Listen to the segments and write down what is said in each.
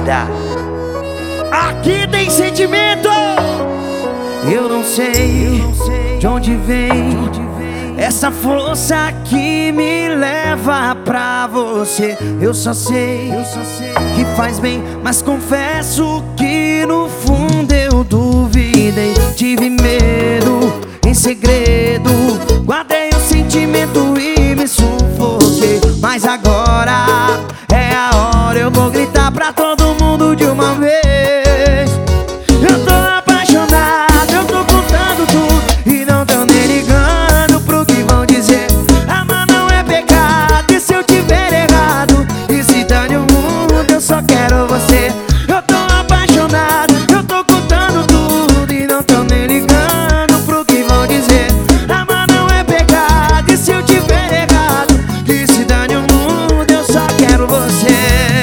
vida. Aqui tem sentimento. Eu não sei de onde vem essa força que me leva pra você. Eu só sei que faz bem, mas confesso que no fundo eu duvidei. Tive medo em segredo, guardei o sentimento e me sufoquei. Mas agora é a hora, eu vou gritar pra todo mundo de uma vez. Eu tô apaixonado, eu tô contando tudo e não tô nem ligando pro que vão dizer. Amar não é pecado, e se eu tiver errado, e se dane o mundo, eu só quero você. Eu tô apaixonado, eu tô contando tudo e não tô nem ligando pro que vão dizer. Amar não é pecado, e se eu tiver errado, e se dane o mundo, eu só quero você.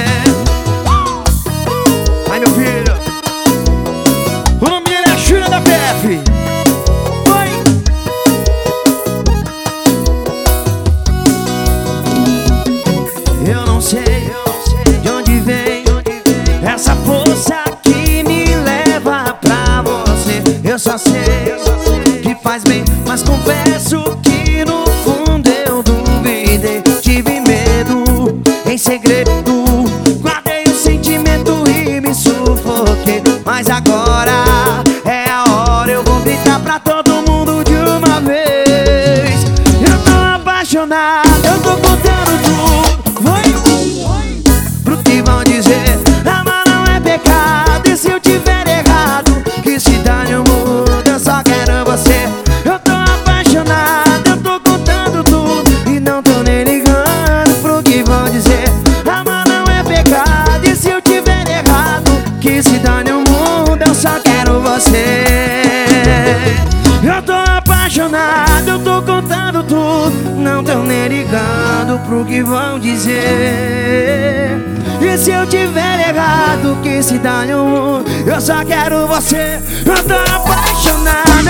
Ai, meu filho, o nome dele é Júlia da PF. Oi! Eu não sei de onde vem essa força que me leva pra você. Eu só sei que faz bem, mas confesso que no fundo eu duvidei. Tive medo em segredo, guardei o sentimento e me sufoquei. Mas agora é a hora, eu vou gritar pra todo mundo de uma vez. Eu tô apaixonado, eu tô contando tudo. Pro que vão dizer. Amar não é pecado, e se eu tiver errado, que se dane o mundo, eu só quero você. Eu tô apaixonado, eu tô contando tudo e não tô nem ligando pro que vão dizer. Amar não é pecado, e se eu tiver errado, que se dane o mundo, eu só quero você. Eu tô apaixonado, eu tô contando tudo, não tô nem ligando pro que vão dizer. E se eu tiver errado, que se dane o mundo, eu só quero você. Eu tô apaixonado.